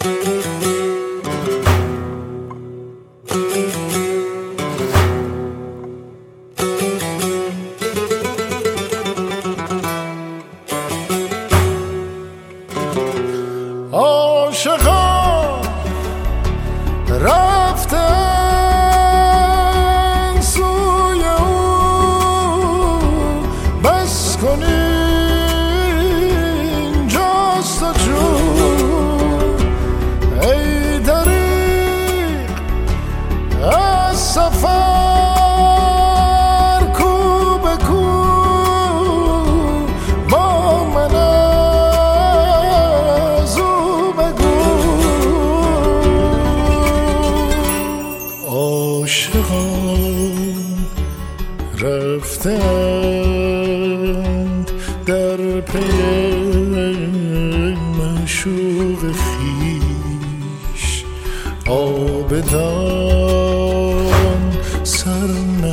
عاشقان رفتن سوی او، بس کن اینجاست و جون ای دریغ از سفر کو به کو با من از او بگو. عاشقان رفتند در پی معشوق خویش، عابدان سر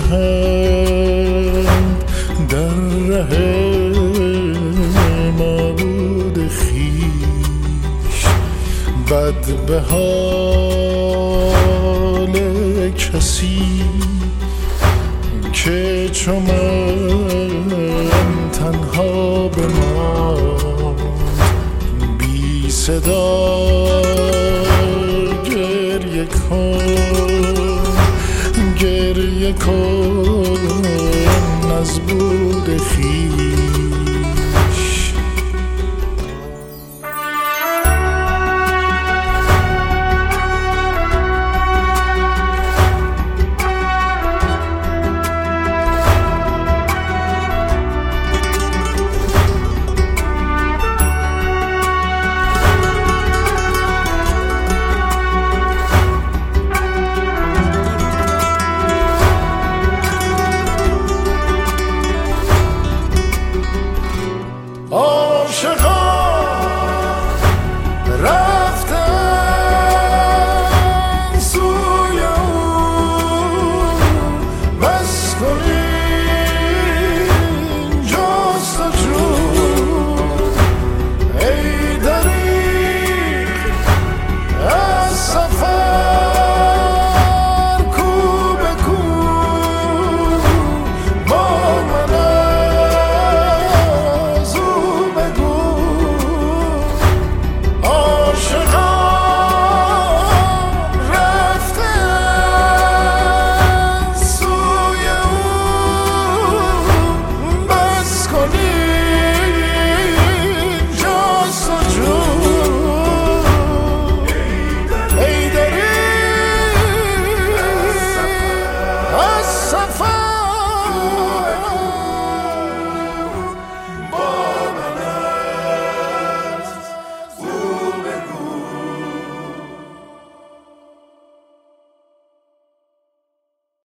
نهند در ره معبود خویش. بد به حال کسی که چو من تنها بماند، بی صدا گریه کن، گریه کن